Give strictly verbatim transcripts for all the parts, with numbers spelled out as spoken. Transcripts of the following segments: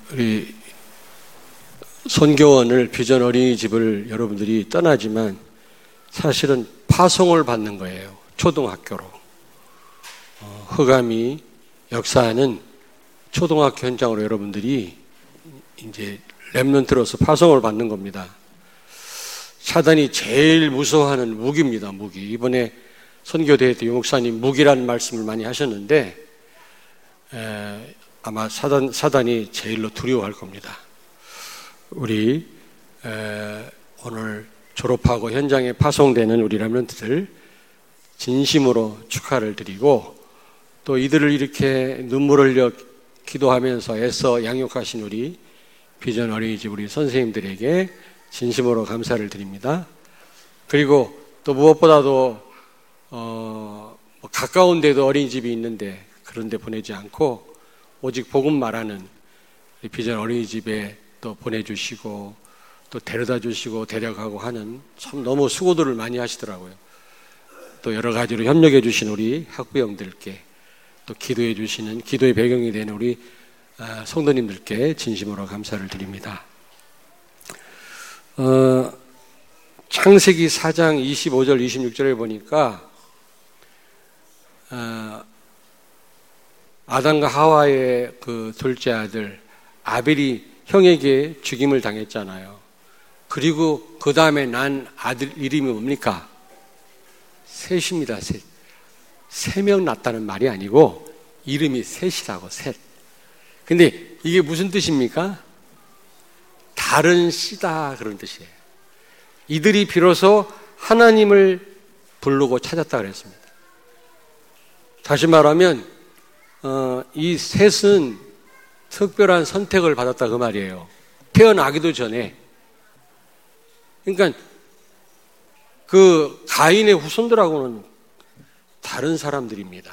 우리 선교원을 비전 어린이집을 여러분들이 떠나지만 사실은 파송을 받는 거예요. 초등학교로. 어, 허감이 역사하는 초등학교 현장으로 여러분들이 이제 렘넌트로서 파송을 받는 겁니다. 사단이 제일 무서워하는 무기입니다. 무기. 이번에 선교대회 때 유 목사님 무기라는 말씀을 많이 하셨는데 에, 아마 사단, 사단이 제일로 두려워할 겁니다. 우리 에, 오늘 졸업하고 현장에 파송되는 우리 렘넌트들 진심으로 축하를 드리고 또 이들을 이렇게 눈물 흘려 기도하면서 애써 양육하신 우리 비전 어린이집 우리 선생님들에게 진심으로 감사를 드립니다. 그리고 또 무엇보다도 어, 뭐 가까운 데도 어린이집이 있는데 그런 데 보내지 않고 오직 복음 말하는 우리 비전 어린이집에 또 보내주시고 또 데려다 주시고 데려가고 하는 참 너무 수고들을 많이 하시더라고요. 또 여러 가지로 협력해 주신 우리 학부형들께 또 기도해 주시는 기도의 배경이 되는 우리 성도님들께 진심으로 감사를 드립니다. 어, 창세기 사 장 이십오 절 이십육 절에 보니까 어, 아담과 하와의 그 둘째 아들 아벨이 형에게 죽임을 당했잖아요. 그리고 그 다음에 난 아들 이름이 뭡니까? 셋입니다. 셋. 세 명 낳았다는 말이 아니고 이름이 셋이라고 셋. 근데 이게 무슨 뜻입니까? 다른 씨다 그런 뜻이에요. 이들이 비로소 하나님을 부르고 찾았다 그랬습니다. 다시 말하면 어, 이 셋은 특별한 선택을 받았다 그 말이에요. 태어나기도 전에. 그러니까 그 가인의 후손들하고는 다른 사람들입니다.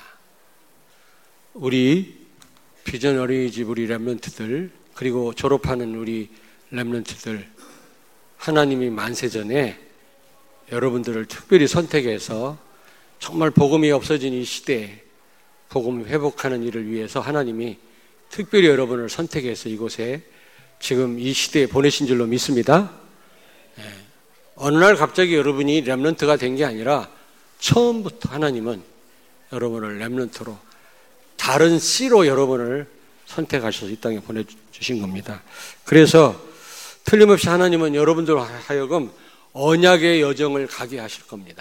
우리 비전 어린이집 우리 렘넌트들 그리고 졸업하는 우리 렘넌트들 하나님이 만세 전에 여러분들을 특별히 선택해서 정말 복음이 없어진 이 시대에 복음 회복하는 일을 위해서 하나님이 특별히 여러분을 선택해서 이곳에 지금 이 시대에 보내신 줄로 믿습니다. 예. 어느 날 갑자기 여러분이 렘넌트가 된 게 아니라 처음부터 하나님은 여러분을 렘넌트로 다른 씨로 여러분을 선택하셔서 이 땅에 보내주신 겁니다. 그래서 틀림없이 하나님은 여러분들 하여금 언약의 여정을 가게 하실 겁니다.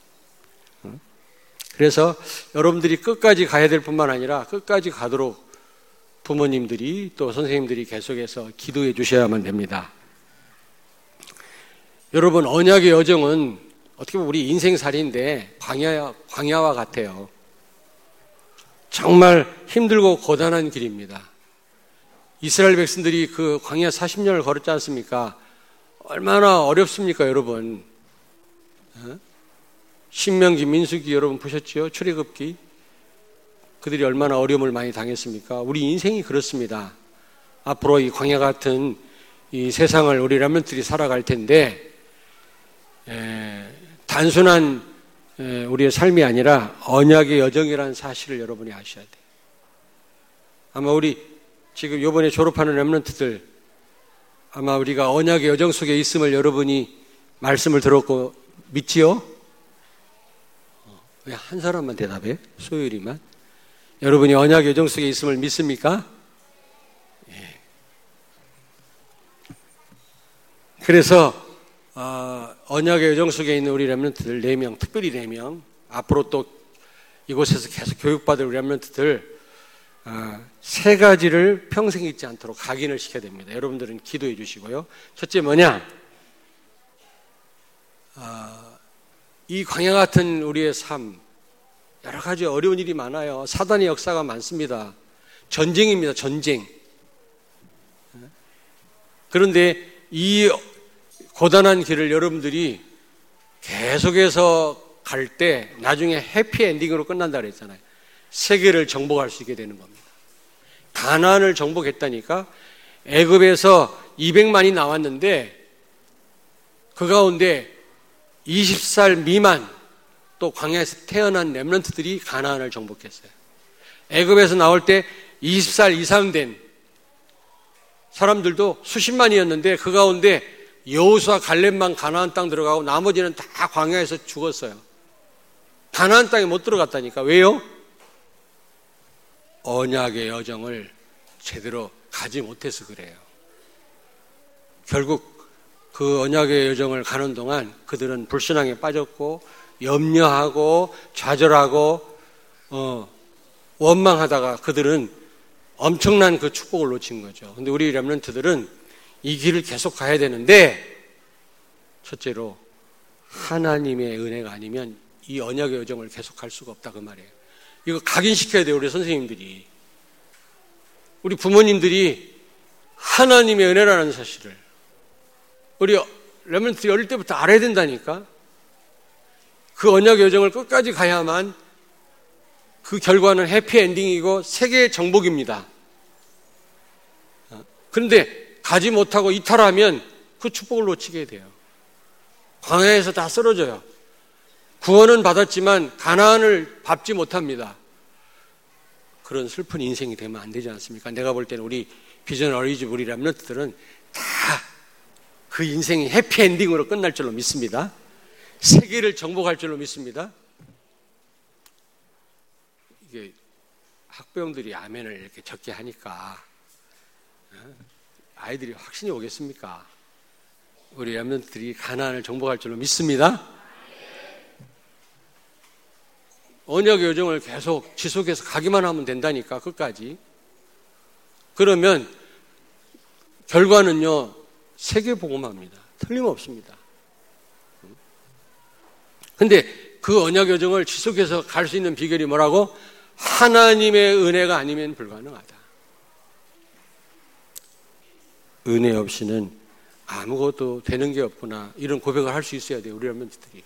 그래서 여러분들이 끝까지 가야 될 뿐만 아니라 끝까지 가도록 부모님들이 또 선생님들이 계속해서 기도해 주셔야만 됩니다. 여러분 언약의 여정은 어떻게 보면 우리 인생살이인데 광야, 광야와 같아요. 정말 힘들고 고단한 길입니다. 이스라엘 백성들이 그 광야 사십 년을 걸었지 않습니까? 얼마나 어렵습니까 여러분? 신명기, 민수기 여러분 보셨죠? 출애굽기 그들이 얼마나 어려움을 많이 당했습니까? 우리 인생이 그렇습니다. 앞으로 이 광야 같은 이 세상을 우리 렘넌트들이 살아갈 텐데 에, 단순한 에, 우리의 삶이 아니라 언약의 여정이라는 사실을 여러분이 아셔야 돼요. 아마 우리 지금 이번에 졸업하는 렘넌트들 아마 우리가 언약의 여정 속에 있음을 여러분이 말씀을 들었고 믿지요? 왜 한 사람만 대답해? 소율이만. 여러분이 언약의 여정 속에 있음을 믿습니까? 예. 그래서 어, 언약의 여정 속에 있는 우리 렘넌트들 네 명, 특별히 네 명 앞으로 또 이곳에서 계속 교육받을 우리 렘넌트들 어, 세 가지를 평생 잊지 않도록 각인을 시켜야 됩니다. 여러분들은 기도해 주시고요. 첫째 뭐냐? 어, 이 광야 같은 우리의 삶 여러 가지 어려운 일이 많아요. 사단의 역사가 많습니다. 전쟁입니다. 전쟁. 그런데 이 고단한 길을 여러분들이 계속해서 갈 때 나중에 해피엔딩으로 끝난다 그랬잖아요. 세계를 정복할 수 있게 되는 겁니다. 가나안을 정복했다니까. 애굽에서 이백만이 나왔는데 그 가운데 이십 살 미만 또 광야에서 태어난 렘넌트들이 가나안을 정복했어요. 애굽에서 나올 때 이십 살 이상 된 사람들도 수십만이었는데 그 가운데 여호수아 갈렙만 가나안 땅 들어가고 나머지는 다 광야에서 죽었어요. 가나안 땅에 못 들어갔다니까. 왜요? 언약의 여정을 제대로 가지 못해서 그래요. 결국 그 언약의 여정을 가는 동안 그들은 불신앙에 빠졌고 염려하고 좌절하고 어, 원망하다가 그들은 엄청난 그 축복을 놓친 거죠. 근데 우리 렘넌트들은 이 길을 계속 가야 되는데 첫째로 하나님의 은혜가 아니면 이 언약의 여정을 계속 갈 수가 없다 그 말이에요. 이거 각인시켜야 돼요. 우리 선생님들이. 우리 부모님들이 하나님의 은혜라는 사실을 우리 렘넌트 어릴 때부터 알아야 된다니까. 그 언약의 여정을 끝까지 가야만 그 결과는 해피엔딩이고 세계의 정복입니다. 그런데 가지 못하고 이탈하면 그 축복을 놓치게 돼요. 광야에서 다 쓰러져요. 구원은 받았지만 가나안을 밟지 못합니다. 그런 슬픈 인생이 되면 안 되지 않습니까? 내가 볼 때는 우리 비전 어리집 우리 렘넌트들은 다 그 인생이 해피엔딩으로 끝날 줄로 믿습니다. 세계를 정복할 줄로 믿습니다. 이게 학부형들이 아멘을 이렇게 적게 하니까 아이들이 확신이 오겠습니까? 우리 렘넌트들이 가나안을 정복할 줄로 믿습니다. 언약의 여정을 계속 지속해서 가기만 하면 된다니까 끝까지. 그러면 결과는요 세계복음화입니다. 틀림없습니다. 근데 그 언약 여정을 지속해서 갈 수 있는 비결이 뭐라고? 하나님의 은혜가 아니면 불가능하다. 은혜 없이는 아무것도 되는 게 없구나 이런 고백을 할 수 있어야 돼요. 우리 렘넌트들이.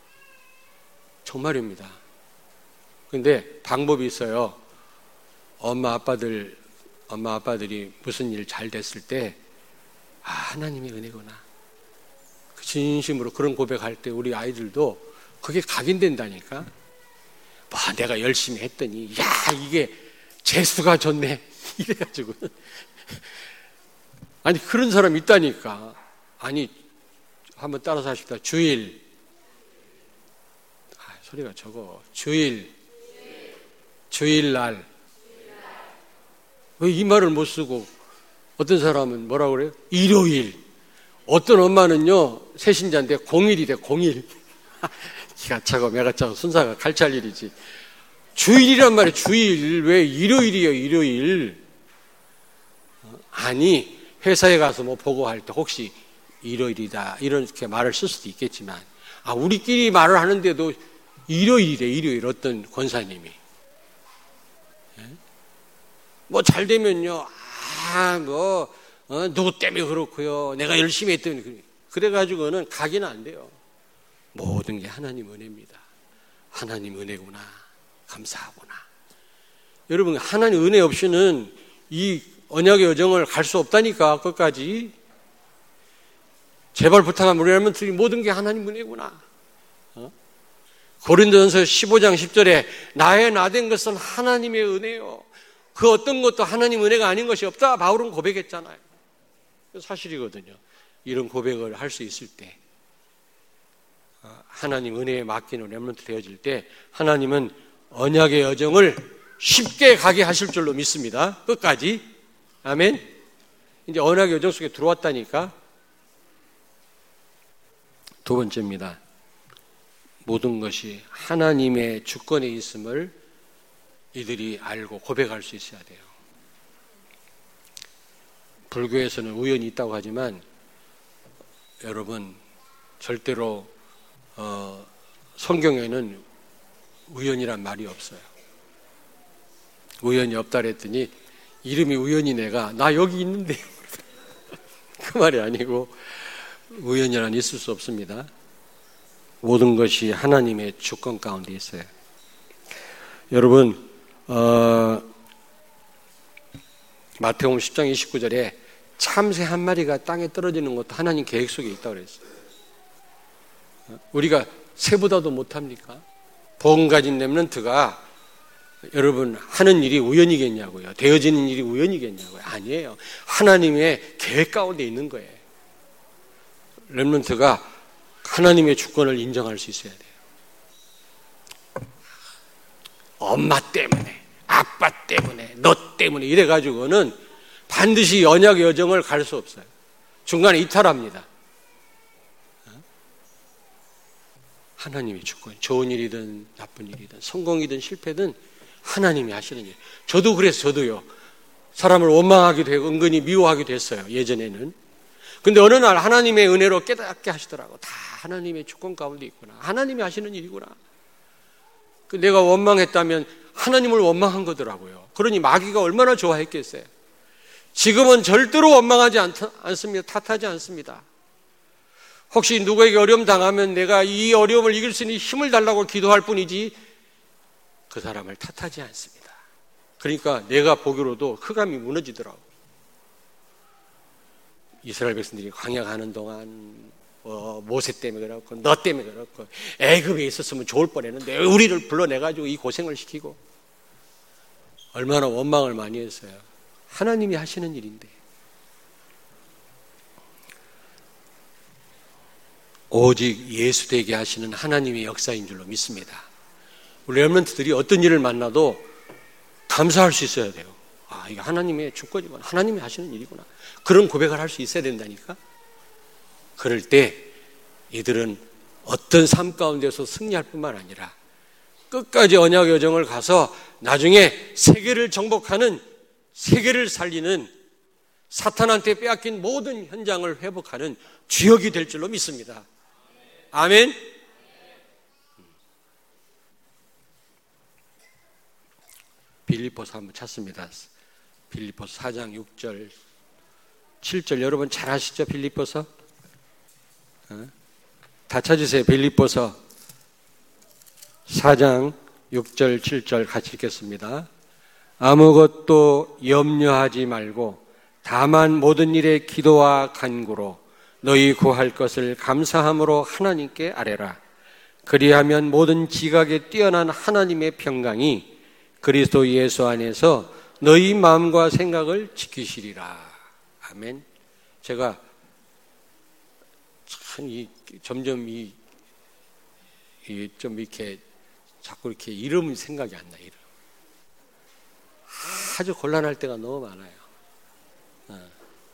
정말입니다. 근데 방법이 있어요. 엄마 아빠들 엄마 아빠들이 무슨 일 잘 됐을 때 아, 하나님의 은혜구나. 진심으로 그런 고백할 때 우리 아이들도 그게 각인된다니까. 뭐 내가 열심히 했더니 야 이게 재수가 좋네 이래가지고 아니 그런 사람 있다니까. 아니 한번 따라서 하십시다. 주일 아, 소리가 적어. 주일 주일날 왜 이 말을 못 쓰고 어떤 사람은 뭐라고 그래요? 일요일. 어떤 엄마는요 새신자인데 공일이래. 공일. 기가 차고 매가 차고 순사가 갈찰 일이지. 주일이란 말이에요. 주일. 왜 일요일이에요? 일요일. 아니 회사에 가서 뭐 보고할 때 혹시 일요일이다 이렇게 말을 쓸 수도 있겠지만 아 우리끼리 말을 하는데도 일요일이래. 일요일. 어떤 권사님이 뭐 잘 되면요 아 뭐 어, 누구 때문에 그렇고요 내가 열심히 했더니 그래가지고는 각인은 안 돼요. 모든 게 하나님 은혜입니다. 하나님 은혜구나. 감사하구나. 여러분 하나님 은혜 없이는 이 언약의 여정을 갈 수 없다니까. 끝까지 제발 부탁하면 우리 렘넌트들이 모든 게 하나님 은혜구나. 어? 고린도전서 십오 장 십 절에 나의 나된 것은 하나님의 은혜요. 그 어떤 것도 하나님 은혜가 아닌 것이 없다. 바울은 고백했잖아요. 사실이거든요. 이런 고백을 할 수 있을 때 하나님 은혜에 맡기는 렘넌트 되어질 때 하나님은 언약의 여정을 쉽게 가게 하실 줄로 믿습니다. 끝까지. 아멘. 이제 언약의 여정 속에 들어왔다니까. 두 번째입니다. 모든 것이 하나님의 주권에 있음을 이들이 알고 고백할 수 있어야 돼요. 불교에서는 우연이 있다고 하지만 여러분 절대로 어, 성경에는 우연이란 말이 없어요. 우연이 없다 그랬더니 이름이 우연이네가 나 여기 있는데 그 말이 아니고 우연이란 있을 수 없습니다. 모든 것이 하나님의 주권 가운데 있어요. 여러분 어, 마태복음 십 장 이십구 절에 참새 한 마리가 땅에 떨어지는 것도 하나님 계획 속에 있다고 그랬어요. 우리가 새보다도 못합니까? 복음 가진 렘넌트가 여러분, 하는 일이 우연이겠냐고요? 되어지는 일이 우연이겠냐고요? 아니에요. 하나님의 계획 가운데 있는 거예요. 렘넌트가 하나님의 주권을 인정할 수 있어야 돼요. 엄마 때문에, 아빠 때문에, 너 때문에 이래가지고는 반드시 연약 여정을 갈 수 없어요. 중간에 이탈합니다. 하나님의 주권, 좋은 일이든 나쁜 일이든 성공이든 실패든 하나님이 하시는 일. 저도 그래서 저도요, 사람을 원망하기도 하고 은근히 미워하기도 했어요, 예전에는. 근데 어느 날 하나님의 은혜로 깨닫게 하시더라고. 다 하나님의 주권 가운데 있구나. 하나님이 하시는 일이구나. 내가 원망했다면 하나님을 원망한 거더라고요. 그러니 마귀가 얼마나 좋아했겠어요. 지금은 절대로 원망하지 않, 않습니다. 탓하지 않습니다. 혹시 누구에게 어려움 당하면 내가 이 어려움을 이길 수 있는 힘을 달라고 기도할 뿐이지 그 사람을 탓하지 않습니다. 그러니까 내가 보기로도 흑암이 무너지더라고. 이스라엘 백성들이 광야 가는 동안 어, 모세 때문에 그렇고 너 때문에 그렇고 애굽에 있었으면 좋을 뻔했는데 우리를 불러내가지고 이 고생을 시키고 얼마나 원망을 많이 했어요. 하나님이 하시는 일인데. 오직 예수 되게 하시는 하나님의 역사인 줄로 믿습니다. 우리 렘넌트들이 어떤 일을 만나도 감사할 수 있어야 돼요. 아, 이게 하나님의 주권이구나. 하나님이 하시는 일이구나. 그런 고백을 할 수 있어야 된다니까. 그럴 때 이들은 어떤 삶 가운데서 승리할 뿐만 아니라 끝까지 언약 여정을 가서 나중에 세계를 정복하는, 세계를 살리는, 사탄한테 빼앗긴 모든 현장을 회복하는 주역이 될 줄로 믿습니다. 아멘. 빌립보서 한번 찾습니다. 빌립보서 사 장 육 절 칠 절 여러분 잘 아시죠? 빌립보서 어? 다 찾으세요. 빌립보서 사 장 육 절 칠 절 같이 읽겠습니다. 아무것도 염려하지 말고 다만 모든 일에 기도와 간구로 너희 구할 것을 감사함으로 하나님께 아뢰라. 그리하면 모든 지각에 뛰어난 하나님의 평강이 그리스도 예수 안에서 너희 마음과 생각을 지키시리라. 아멘. 제가 참 이 점점 이 좀 이렇게 자꾸 이렇게 이름이 생각이 안 나. 이름. 아주 곤란할 때가 너무 많아요. 어.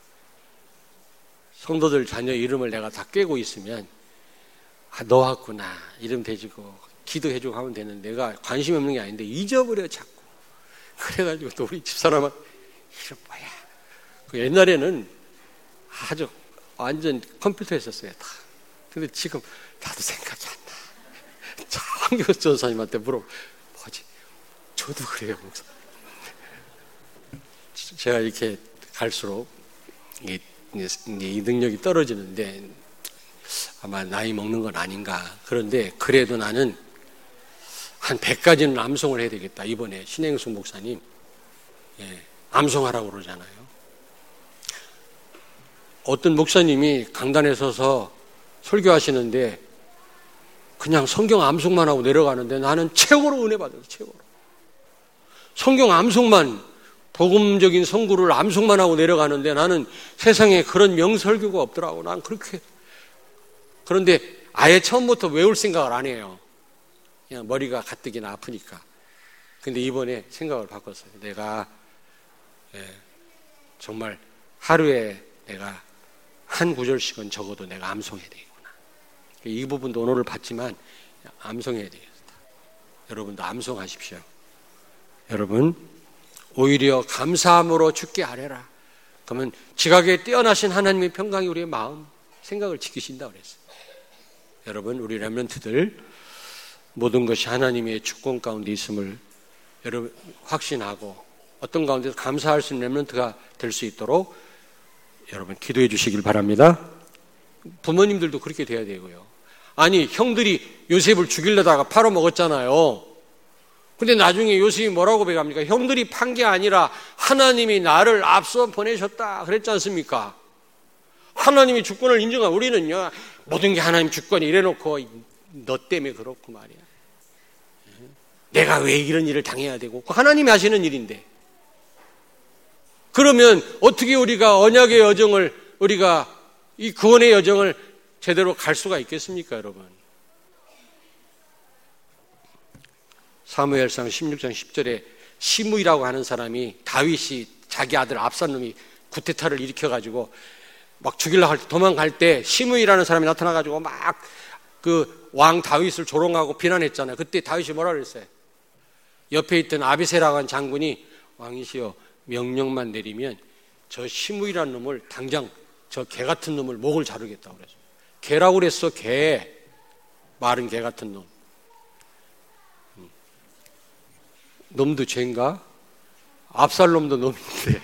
성도들 자녀 이름을 내가 다 꿰고 있으면 아, 너 왔구나 이름 대주고 기도해주고 하면 되는데 내가 관심이 없는 게 아닌데 잊어버려 자꾸. 그래가지고 또 우리 집사람은 이름 뭐야. 그 옛날에는 아주 완전 컴퓨터 했었어요. 다. 근데 지금 나도 생각이 안 나. 황교수 전사님한테 물어 뭐지? 저도 그래요. 제가 이렇게 갈수록 이, 이 능력이 떨어지는데 아마 나이 먹는 건 아닌가. 그런데 그래도 나는 한 백 가지는 암송을 해야 되겠다. 이번에 신행숙 목사님 예, 암송하라고 그러잖아요. 어떤 목사님이 강단에 서서 설교하시는데 그냥 성경 암송만 하고 내려가는데 나는 최고로 은혜 받았어요. 최고로. 성경 암송만, 복음적인 성구를 암송만 하고 내려가는데 나는 세상에 그런 명설교가 없더라고. 난 그렇게. 그런데 아예 처음부터 외울 생각을 안 해요. 그냥 머리가 가뜩이나 아프니까. 근데 이번에 생각을 바꿨어요. 내가 예, 정말 하루에 내가 한 구절씩은 적어도 내가 암송해야 되겠구나. 이 부분도 오늘을 받지만 암송해야 되겠다. 여러분도 암송하십시오. 여러분 오히려 감사함으로 주께 아뢰라. 그러면 지각에 뛰어나신 하나님의 평강이 우리의 마음, 생각을 지키신다고 그랬어요. 여러분 우리 렘넌트들 모든 것이 하나님의 주권 가운데 있음을 여러분 확신하고 어떤 가운데서 감사할 수 있는 렘넌트가 될 수 있도록 여러분 기도해 주시길 바랍니다. 부모님들도 그렇게 돼야 되고요. 아니 형들이 요셉을 죽이려다가 팔아먹었잖아요. 근데 나중에 요셉이 뭐라고 배갑니까? 형들이 판 게 아니라 하나님이 나를 앞서 보내셨다 그랬지 않습니까? 하나님이 주권을 인정한 우리는요 모든 게 하나님 주권이 이래놓고 너 때문에 그렇고 말이야. 내가 왜 이런 일을 당해야 되고, 하나님이 하시는 일인데. 그러면 어떻게 우리가 언약의 여정을, 우리가 이 구원의 여정을 제대로 갈 수가 있겠습니까, 여러분? 사무엘상 십육 장 십 절에 시므이라고 하는 사람이, 다윗이 자기 아들 압살롬이 구테타를 일으켜가지고 막 죽이려고 할 때, 도망갈 때 시므이라는 사람이 나타나가지고 막 그 왕 다윗을 조롱하고 비난했잖아요. 그때 다윗이 뭐라 그랬어요? 옆에 있던 아비새라고 하는 장군이, 왕이시여 명령만 내리면 저 시므이라는 놈을 당장, 저 개 같은 놈을 목을 자르겠다고 그랬어요. 개라고 그랬어, 개. 마른 개 같은 놈. 놈도 죄인가? 압살롬도 놈인데.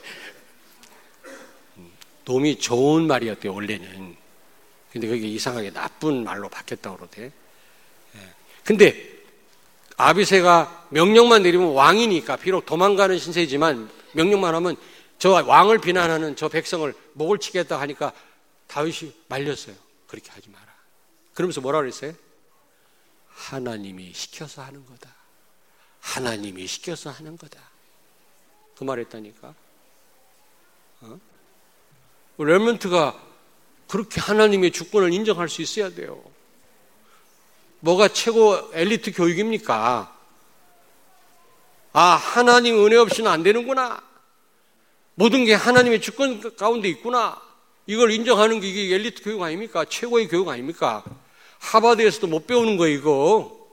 놈이 좋은 말이었대요, 원래는. 근데 그게 이상하게 나쁜 말로 바뀌었다고 그러대. 근데 아비새가 명령만 내리면 왕이니까, 비록 도망가는 신세지만 명령만 하면 저 왕을 비난하는 저 백성을 목을 치겠다 하니까 다윗이 말렸어요. 그렇게 하지 마라. 그러면서 뭐라 그랬어요? 하나님이 시켜서 하는 거다. 하나님이 시켜서 하는 거다. 그 말했다니까. 어? 렘넌트가 그렇게 하나님의 주권을 인정할 수 있어야 돼요. 뭐가 최고 엘리트 교육입니까? 아, 하나님 은혜 없이는 안 되는구나. 모든 게 하나님의 주권 가운데 있구나. 이걸 인정하는 게 이게 엘리트 교육 아닙니까? 최고의 교육 아닙니까? 하버드에서도 못 배우는 거예요, 이거.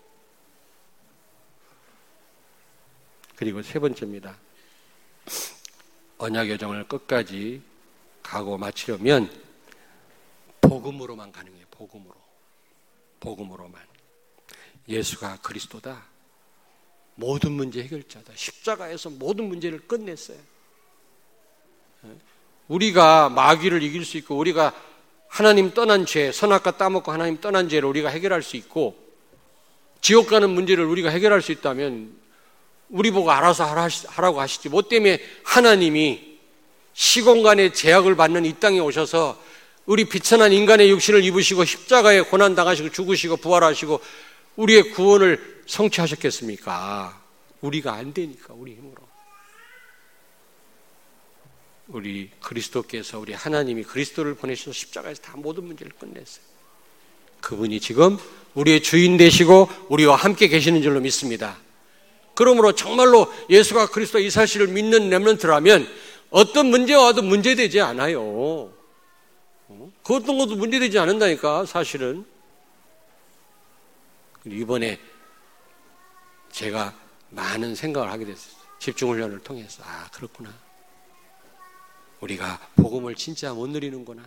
그리고 세 번째입니다. 언약 여정을 끝까지 가고 마치려면 복음으로만 가능해요. 복음으로. 복음으로만. 예수가 그리스도다. 모든 문제 해결자다. 십자가에서 모든 문제를 끝냈어요. 우리가 마귀를 이길 수 있고, 우리가 하나님 떠난 죄, 선악과 따먹고 하나님 떠난 죄를 우리가 해결할 수 있고, 지옥 가는 문제를 우리가 해결할 수 있다면 우리 보고 알아서 하라고 하시지. 뭐 때문에 하나님이 시공간의 제약을 받는 이 땅에 오셔서 우리 비천한 인간의 육신을 입으시고 십자가에 고난당하시고 죽으시고 부활하시고 우리의 구원을 성취하셨겠습니까? 우리가 안 되니까, 우리 힘으로. 우리 그리스도께서, 우리 하나님이 그리스도를 보내셔서 십자가에서 다 모든 문제를 끝냈어요. 그분이 지금 우리의 주인 되시고 우리와 함께 계시는 줄로 믿습니다. 그러므로 정말로 예수가 그리스도 이 사실을 믿는 렘넌트라면 어떤 문제와 와도 문제되지 않아요. 그 어떤 것도 문제되지 않는다니까, 사실은. 이번에 제가 많은 생각을 하게 됐어요. 집중훈련을 통해서. 아, 그렇구나. 우리가 복음을 진짜 못 누리는구나.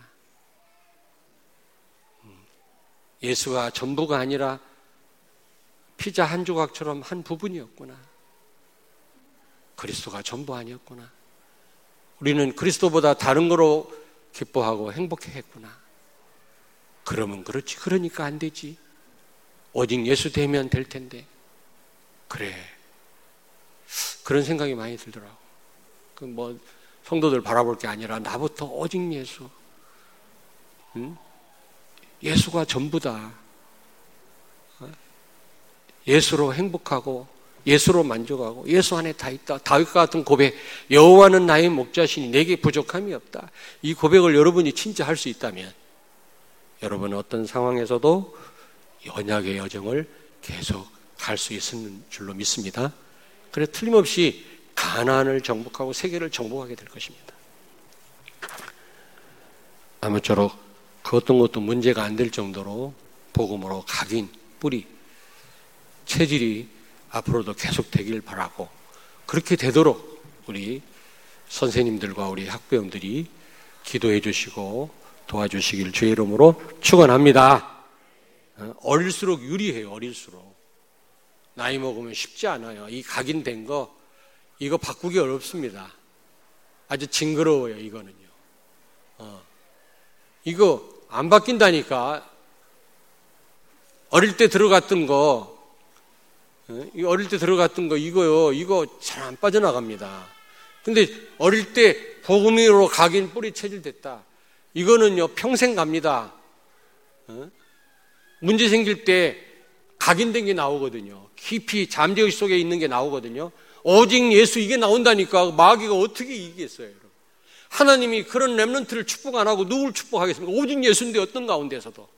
예수가 전부가 아니라 피자 한 조각처럼 한 부분이었구나. 그리스도가 전부 아니었구나. 우리는 그리스도보다 다른 거로 기뻐하고 행복해했구나. 그러면 그렇지. 그러니까 안 되지. 오직 예수 되면 될 텐데. 그래. 그런 생각이 많이 들더라고. 그 뭐 성도들 바라볼 게 아니라 나부터 오직 예수. 응? 예수가 전부다. 예수로 행복하고 예수로 만족하고 예수 안에 다 있다. 다윗과 같은 고백. 여호와는 나의 목자시니 내게 부족함이 없다. 이 고백을 여러분이 진짜 할 수 있다면 여러분은 어떤 상황에서도 언약의 여정을 계속 갈 수 있는 줄로 믿습니다. 그래서 틀림없이 가나안을 정복하고 세계를 정복하게 될 것입니다. 아무쪼록 그 어떤 것도 문제가 안 될 정도로 복음으로 각인, 뿌리, 체질이 앞으로도 계속 되길 바라고, 그렇게 되도록 우리 선생님들과 우리 학부형들이 기도해 주시고 도와주시길 주의 이름으로 축원합니다. 어릴수록 유리해요. 어릴수록. 나이 먹으면 쉽지 않아요. 이 각인된 거 이거 바꾸기 어렵습니다. 아주 징그러워요. 이거는요. 어. 이거 안 바뀐다니까. 어릴 때 들어갔던 거, 어릴 때 들어갔던 거 이거요. 이거 잘 안 빠져나갑니다. 근데 어릴 때 복음으로 각인 뿌리 체질됐다. 이거는요 평생 갑니다. 어? 문제 생길 때 각인된 게 나오거든요. 깊이 잠재의식 속에 있는 게 나오거든요. 오직 예수 이게 나온다니까 마귀가 어떻게 이기겠어요, 여러분. 하나님이 그런 렘넌트를 축복 안 하고 누굴 축복하겠습니까? 오직 예수인데 어떤 가운데서도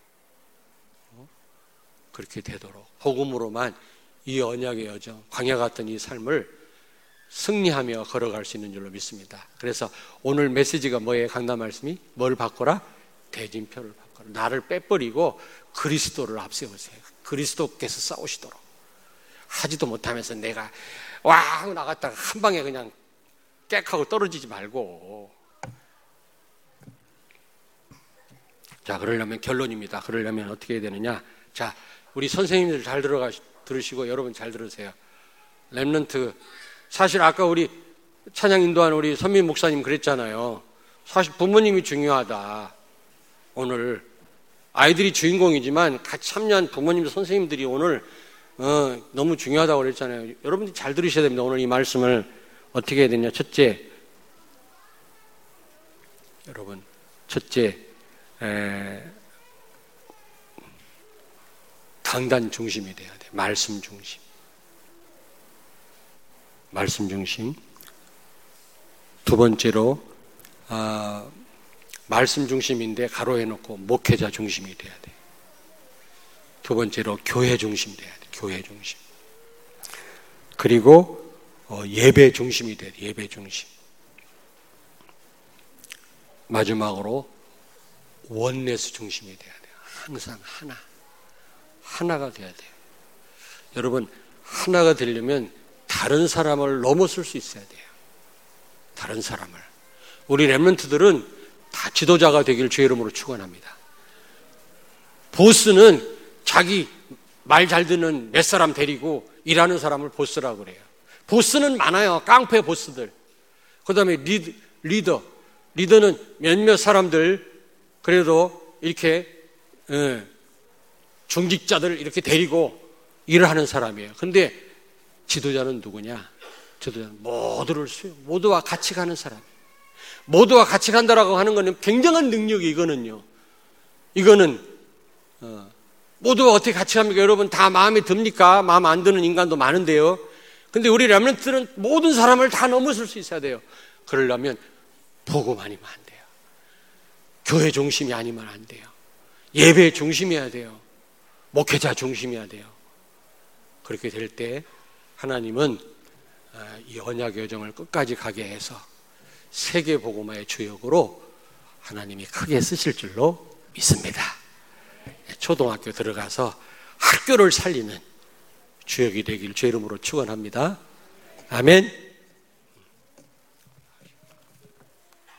그렇게 되도록 복음으로만 이 언약의 여정, 광야 같은 이 삶을 승리하며 걸어갈 수 있는 줄로 믿습니다. 그래서 오늘 메시지가 뭐예요? 강단 말씀이 뭘 바꿔라? 대진표를 바꿔라. 나를 빼버리고 그리스도를 앞세우세요. 그리스도께서 싸우시도록. 하지도 못하면서 내가 와 하고 나갔다가 한 방에 그냥 깨하고 떨어지지 말고. 자, 그러려면 결론입니다. 그러려면 어떻게 해야 되느냐? 자, 우리 선생님들 잘 들어가 들으시고 여러분 잘 들으세요. 렘넌트, 사실 아까 우리 찬양 인도한 우리 선민 목사님 그랬잖아요. 사실 부모님이 중요하다. 오늘 아이들이 주인공이지만 같이 참여한 부모님, 선생님들이 오늘 어, 너무 중요하다고 그랬잖아요. 여러분들이 잘 들으셔야 됩니다. 오늘 이 말씀을 어떻게 해야 되냐? 첫째, 여러분, 첫째, 에, 강단 중심이 돼야 돼. 말씀 중심. 말씀 중심. 두 번째로 아, 말씀 중심인데 가로해놓고 목회자 중심이 돼야 돼. 두 번째로 교회 중심 돼야 돼. 교회 중심. 그리고 어, 예배 중심이 돼야 돼. 예배 중심. 마지막으로 원네스 중심이 돼야 돼요. 항상 하나. 하나가 돼야 돼요. 여러분, 하나가 되려면 다른 사람을 넘어설 수 있어야 돼요. 다른 사람을. 우리 렘넌트들은 다 지도자가 되길 주의 이름으로 축원합니다. 보스는 자기 말 잘 듣는 몇 사람 데리고 일하는 사람을 보스라고 그래요. 보스는 많아요. 깡패 보스들. 그 다음에 리드, 리더. 리더는 몇몇 사람들 그래도 이렇게 예, 중직자들 이렇게 데리고 일을 하는 사람이에요. 근데 지도자는 누구냐? 지도자는 모두를 수용, 모두와 같이 가는 사람. 모두와 같이 간다라고 하는 것은 굉장한 능력이 이거는요. 이거는 어, 모두와 어떻게 같이 합니까? 여러분 다 마음에 듭니까? 마음 안 드는 인간도 많은데요. 근데 우리 렘넌트는 모든 사람을 다 넘어설 수 있어야 돼요. 그러려면 복음 아니면 안 돼요. 교회 중심이 아니면 안 돼요. 예배 중심이어야 돼요. 목회자 중심이어야 돼요. 그렇게 될 때 하나님은 이 언약의 여정을 끝까지 가게 해서 세계 복음화의 주역으로 하나님이 크게 쓰실 줄로 믿습니다. 초등학교 들어가서 학교를 살리는 주역이 되길 주의 이름으로 축원합니다. 아멘.